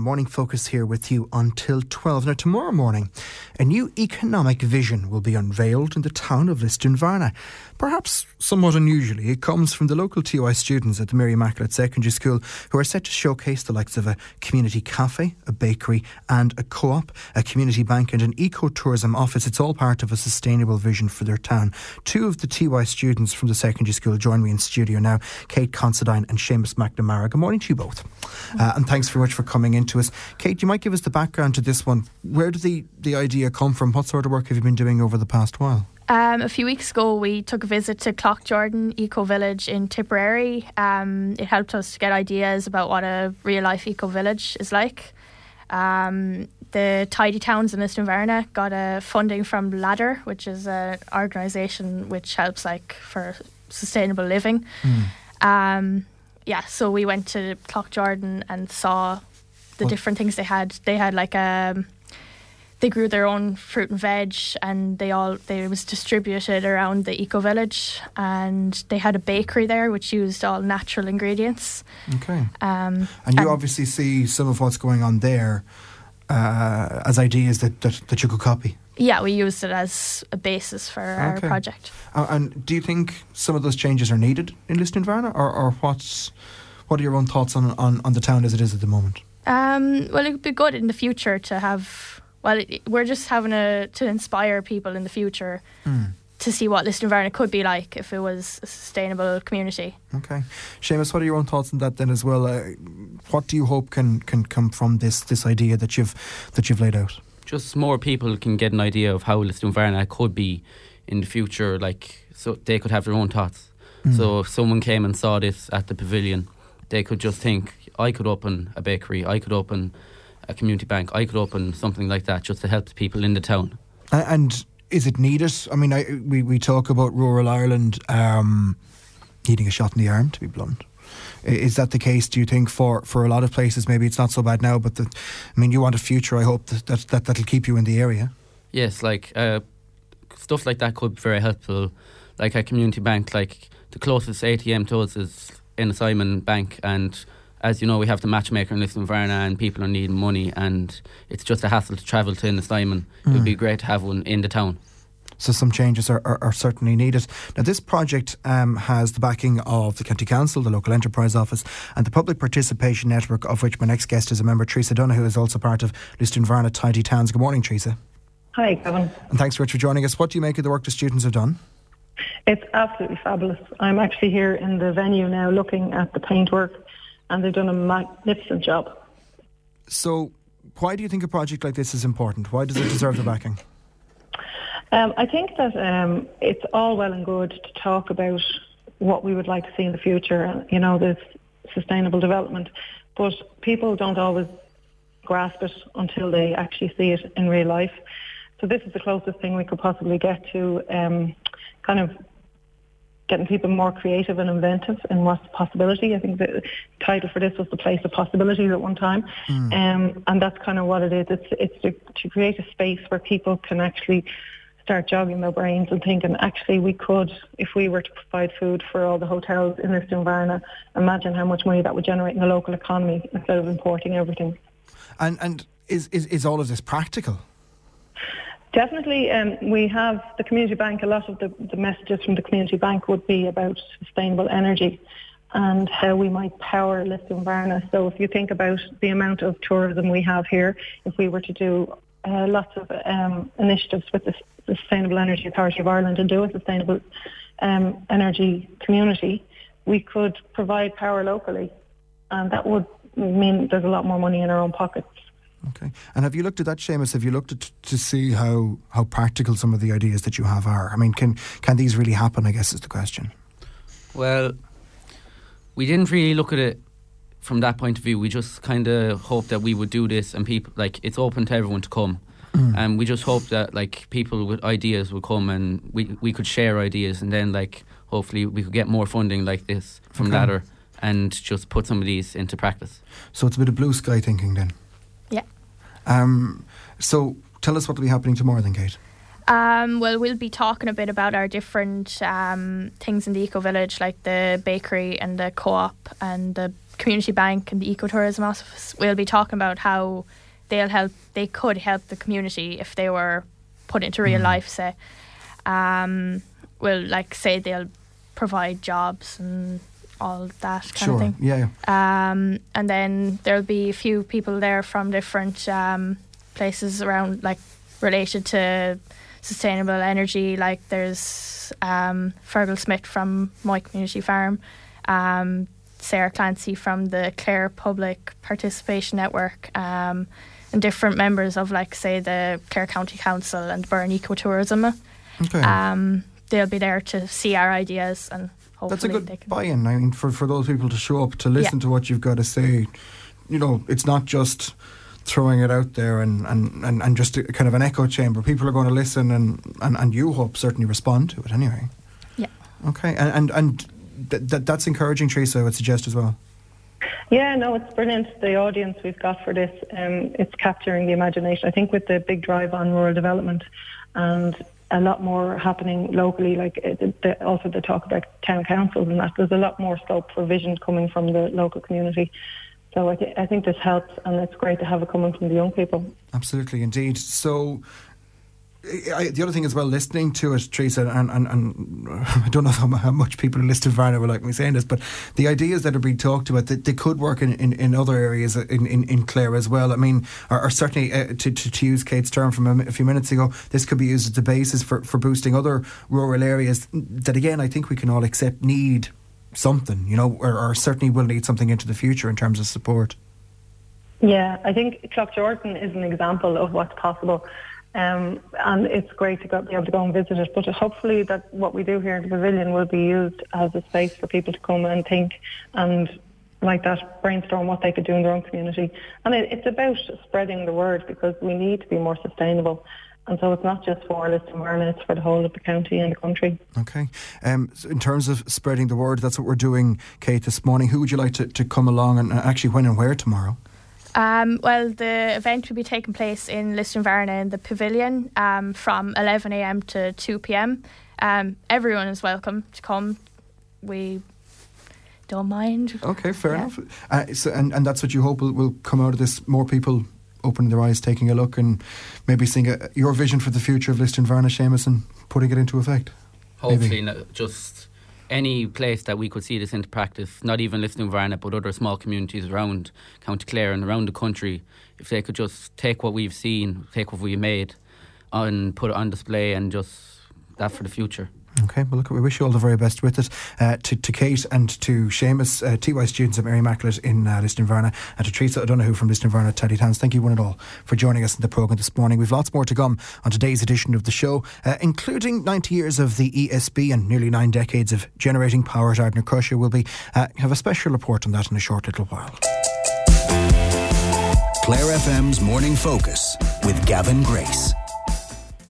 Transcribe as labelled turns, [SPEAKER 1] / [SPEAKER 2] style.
[SPEAKER 1] Morning Focus here with you until 12. Now, tomorrow morning, a new economic vision will be unveiled in the town of Lisdoonvarna. Perhaps somewhat unusually, it comes from the local TY students at the Mary Immaculate Secondary School, who are set to showcase the likes of a community cafe, a bakery and a co-op, a community bank and an eco-tourism office. It's all part of a sustainable vision for their town. Two of the TY students from the secondary school join me in studio now, Kate Considine and Seamus McNamara. Good morning to you both. And thanks very much for coming into us. Kate, you might give us the background to this one. Where did the idea come from? What sort of work have you been doing over the past while?
[SPEAKER 2] A few weeks ago, we took a visit to Cloughjordan Eco Village in Tipperary. It helped us to get ideas about what a real-life eco village is like. The Tidy Towns in Lisdoonvarna got a funding from Ladder, which is an organisation which helps for sustainable living. So we went to Cloughjordan and saw the different things they had. They had they grew their own fruit and veg, and they was distributed around the eco village, and they had a bakery there which used all natural ingredients.
[SPEAKER 1] Okay. And you obviously see some of what's going on there as ideas that you could copy.
[SPEAKER 2] Yeah, we used it as a basis for our project.
[SPEAKER 1] And do you think some of those changes are needed in Lisdoonvarna, or what are your own thoughts on the town as it is at the moment?
[SPEAKER 2] Well, it would be good in the future to have. Well, we're just having to inspire people in the future to see what Lisdoonvarna could be like if it was a sustainable community. Okay.
[SPEAKER 1] Seamus, what are your own thoughts on that then as well? What do you hope can come from this idea that you've laid out?
[SPEAKER 3] Just more people can get an idea of how Lisdoonvarna could be in the future, so they could have their own thoughts. So if someone came and saw this at the pavilion, they could just think, I could open a bakery, I could open a community bank, I could open something like that just to help the people in the town.
[SPEAKER 1] And is it needed? I mean, we talk about rural Ireland needing a shot in the arm, to be blunt. Is that the case, do you think, for a lot of places? Maybe it's not so bad now, but you want a future, I hope, that'll keep you in the area.
[SPEAKER 3] Yes, stuff like that could be very helpful. Like a community bank, the closest ATM to us is in a Simon Bank, and as you know, we have the matchmaker in Lisdoonvarna, and people are needing money, and it's just a hassle to travel to Innislimon. It would be great to have one in the town.
[SPEAKER 1] So some changes are certainly needed. Now, this project has the backing of the County Council, the Local Enterprise Office and the Public Participation Network, of which my next guest is a member, Teresa Donoghue, who is also part of Lisdoonvarna Tidy Towns. Good morning, Teresa.
[SPEAKER 4] Hi, Kevin.
[SPEAKER 1] And thanks very much for joining us. What do you make of the work the students have done?
[SPEAKER 4] It's absolutely fabulous. I'm actually here in the venue now looking at the paintwork, and they've done a magnificent job.
[SPEAKER 1] So why do you think a project like this is important? Why does it deserve the backing?
[SPEAKER 4] I think that it's all well and good to talk about what we would like to see in the future, this sustainable development, but people don't always grasp it until they actually see it in real life. So this is the closest thing we could possibly get to kind of getting people more creative and inventive in what's the possibility. I think the title for this was The Place of Possibilities at one time. And that's kind of what it is. It's to create a space where people can actually start jogging their brains and thinking, actually, we could, if we were to provide food for all the hotels in Lisdoonvarna, imagine how much money that would generate in the local economy instead of importing everything.
[SPEAKER 1] And is all of this practical?
[SPEAKER 4] Definitely. We have the community bank. A lot of the messages from the community bank would be about sustainable energy and how we might power Lisdoonvarna. So if you think about the amount of tourism we have here, if we were to do lots of initiatives with the Sustainable Energy Authority of Ireland and do a sustainable energy community, we could provide power locally, and that would mean there's a lot more money in our own pockets.
[SPEAKER 1] Okay. And have you looked at that, Seamus? Have you looked at to see how practical some of the ideas that you have are? I mean, can these really happen, I guess, is the question.
[SPEAKER 3] Well, we didn't really look at it from that point of view. We just kind of hoped that we would do this and people, it's open to everyone to come. And we just hope that people with ideas will come and we could share ideas, and then hopefully we could get more funding like this from Ladder and just put some of these into practice.
[SPEAKER 1] So it's a bit of blue sky thinking then.
[SPEAKER 2] Yeah.
[SPEAKER 1] So tell us what will be happening tomorrow then, Kate.
[SPEAKER 2] Well, we'll be talking a bit about our different things in the Eco Village, like the bakery and the co-op and the Community Bank and the Ecotourism Office will be talking about how they could help the community if they were put into real life, say. Will, like, say they'll provide jobs and all that kind of thing.
[SPEAKER 1] Yeah.
[SPEAKER 2] And then there'll be a few people there from different places around, like, related to sustainable energy. Like, there's Fergal Smith from My Community Farm, Sarah Clancy from the Clare Public Participation Network, and different members of, like, say, the Clare County Council and Burren Ecotourism.
[SPEAKER 1] Okay.
[SPEAKER 2] They'll be there to see our ideas, and hopefully
[SPEAKER 1] that's a good buy-in. I mean, for those people to show up, to listen to what you've got to say. You know, it's not just throwing it out there and just a kind of an echo chamber. People are going to listen and you hope certainly respond to it anyway.
[SPEAKER 2] Yeah.
[SPEAKER 1] Okay. And that's encouraging, Teresa, I would suggest as well.
[SPEAKER 4] Yeah, no, it's brilliant. The audience we've got for this, it's capturing the imagination. I think with the big drive on rural development and a lot more happening locally, like also the talk about town councils and that, there's a lot more scope for vision coming from the local community. So I think this helps, and it's great to have it coming from the young people. Absolutely, indeed. So the other thing as well, listening to it, Teresa, and I don't know how much people in Liston Varna will like me saying this, but the ideas that are being talked about, they could work in other areas in Clare as well. I mean, are certainly, to use Kate's term from a few minutes ago, this could be used as the basis for boosting other rural areas that, again, I think we can all accept need something, you know, or certainly will need something into the future in terms of support. Yeah, I think Cloughjordan is an example of what's possible. And it's great to be able to go and visit it. But hopefully that what we do here in the pavilion will be used as a space for people to come and think and, like that, brainstorm what they could do in their own community. And it's about spreading the word, because we need to be more sustainable. And so it's not just for Liston Varna, it's for the whole of the county and the country. Okay. So in terms of spreading the word, that's what we're doing, Kate, this morning. Who would you like to come along, and actually when and where tomorrow?
[SPEAKER 2] Well, the event will be taking place in Liston Varna in the pavilion from 11 a.m. to 2 p.m. Everyone is welcome to come. We don't mind. Okay, fair enough.
[SPEAKER 1] So, and that's what you hope will come out of this, more people opening their eyes, taking a look, and maybe seeing your vision for the future of Liston Varna, Seamus, and putting it into effect.
[SPEAKER 3] Hopefully, just any place that we could see this into practice, not even Liston Varna, but other small communities around County Clare and around the country, if they could just take what we've seen, take what we've made, and put it on display, and just that for the future.
[SPEAKER 1] Okay, well, look, we wish you all the very best with it. To Kate and to Seamus, TY students at Mary Immaculate in Liston Varna, and to Teresa O'Donoghue from Liston Varna Teddy Towns. Thank you one and all for joining us in the programme this morning. We've lots more to come on today's edition of the show, including 90 years of the ESB and nearly 9 decades of generating power at Ardnacrusha. We'll have a special report on that in a short little while.
[SPEAKER 5] Clare FM's Morning Focus with Gavin Grace.